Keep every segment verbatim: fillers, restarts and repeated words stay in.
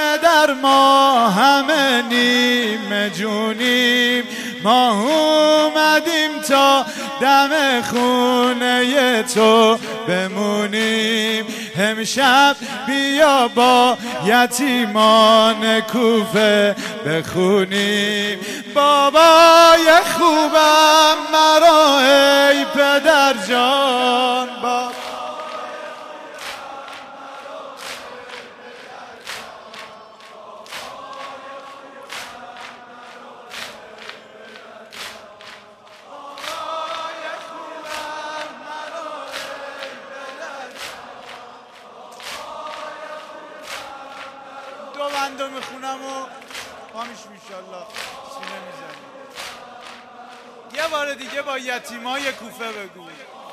پدر ما همه نیمه جونیم، ما اومدیم تا دم خونه تو بمونیم. امشب بیا با یتیمان کوفه بخونیم. بابای خوبم مرا ای پدر جان، بابا دو بندو میخونم و پامیش میشالله سینه میزنیم. یه بار دیگه با یتیمای کوفه بگو.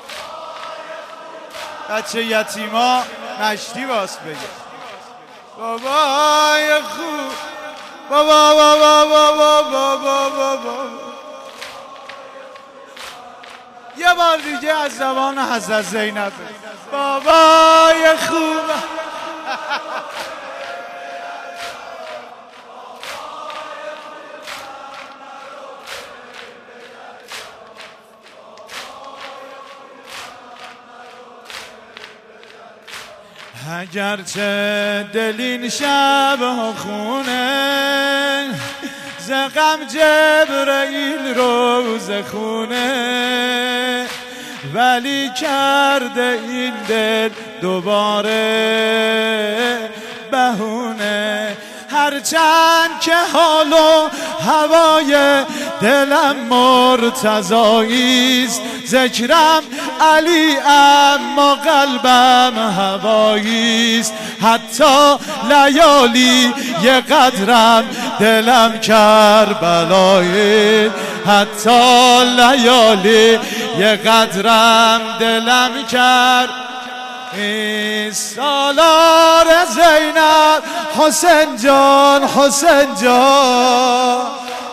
بچه یتیما مشتی باس بگه. بابای خوب، بابا بابا بابا بابا بابا. یه بار دیگه از زبان حضرت زینب بابای خوب. اگرچه دل این شب خونه، ز غم جبرئیل روز خونه، ولی کرده این دل دوباره بهونه. هرچند که حال و هوای دلم مرتضاییست، ذکرم علی اما قلبم هواییست. حتی لیالی یه قدرم دلم کربلایی، حتی لیالی یه قدرم دلم کرد. سالار زینب حسین جان، حسین جان،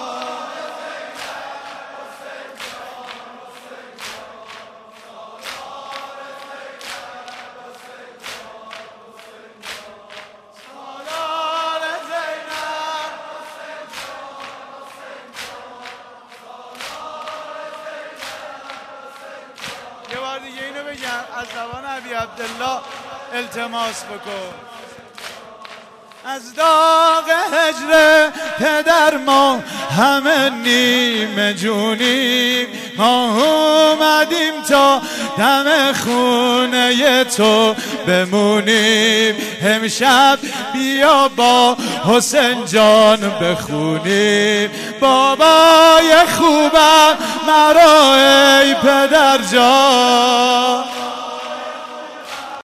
یه بار دیگه اینو بگم از زبان ابی عبدالله التماس بکن. از داغ هجر پدر ما همه نیمه جونیم، ما اومدیم تا دم خونه تو بمونیم. امشب بیا با حسین جان بخونیم. بابای خوبم مرا ای پدر جان،